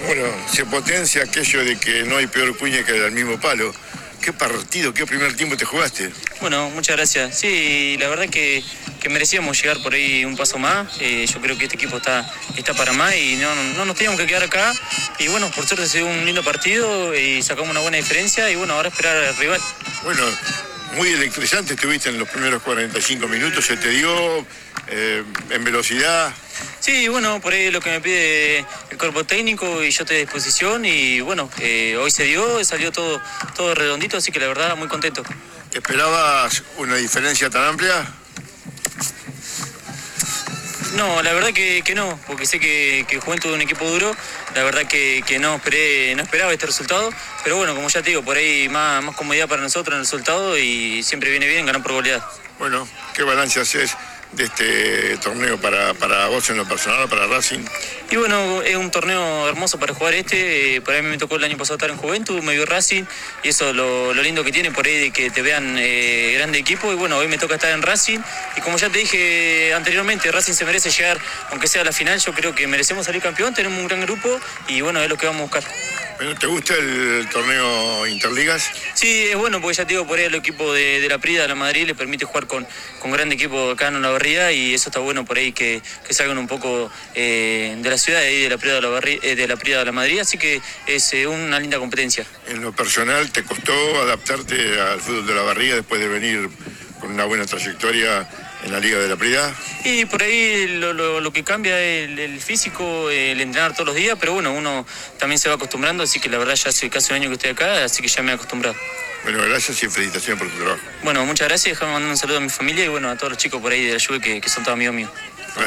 Bueno, se potencia aquello de que no hay peor cuña que el mismo palo. ¿Qué partido, qué primer tiempo te jugaste? Bueno, muchas gracias. Sí, la verdad que merecíamos llegar por ahí un paso más. Yo creo que este equipo está para más y no nos teníamos que quedar acá. Y bueno, por suerte se dio un lindo partido y sacamos una buena diferencia y bueno, ahora esperar al rival. Bueno, muy electrizante estuviste en los primeros 45 minutos, se te dio en velocidad. Sí, bueno, por ahí lo que me pide el cuerpo técnico y yo estoy a disposición y bueno, hoy se dio, salió todo redondito, así que la verdad muy contento. ¿Esperabas una diferencia tan amplia? No, la verdad que no, porque sé que Juventud es un equipo duro, la verdad que no esperaba este resultado, pero bueno, como ya te digo, por ahí más comodidad para nosotros en el resultado y siempre viene bien ganar por goleada. Bueno, ¿qué balance haces de este torneo para vos en lo personal, para Racing? Y bueno, es un torneo hermoso para jugar por ahí me tocó el año pasado estar en Juventud, me vio Racing, y eso lo lindo que tiene por ahí de que te vean grande equipo, y bueno, hoy me toca estar en Racing, y como ya te dije anteriormente, Racing se merece llegar, aunque sea a la final, yo creo que merecemos salir campeón, tenemos un gran grupo, y bueno, es lo que vamos a buscar. Bueno, ¿te gusta el torneo Interligas? Sí, es bueno porque ya te digo, por ahí el equipo de la Prida, de la Madrid, le permite jugar con gran equipo acá en la barría y eso está bueno por ahí que salgan un poco de la ciudad y de la Prida de la Madrid, así que es una linda competencia. En lo personal, ¿te costó adaptarte al fútbol de la barría después de venir con una buena trayectoria en la Liga de la Prida? Y por ahí lo que cambia es el físico, el entrenar todos los días, pero bueno, uno también se va acostumbrando, así que la verdad ya hace casi un año que estoy acá, así que ya me he acostumbrado. Bueno, gracias y felicitaciones por tu trabajo. Bueno, muchas gracias, déjame mandar un saludo a mi familia y bueno, a todos los chicos por ahí de la Juve que son todos amigos míos.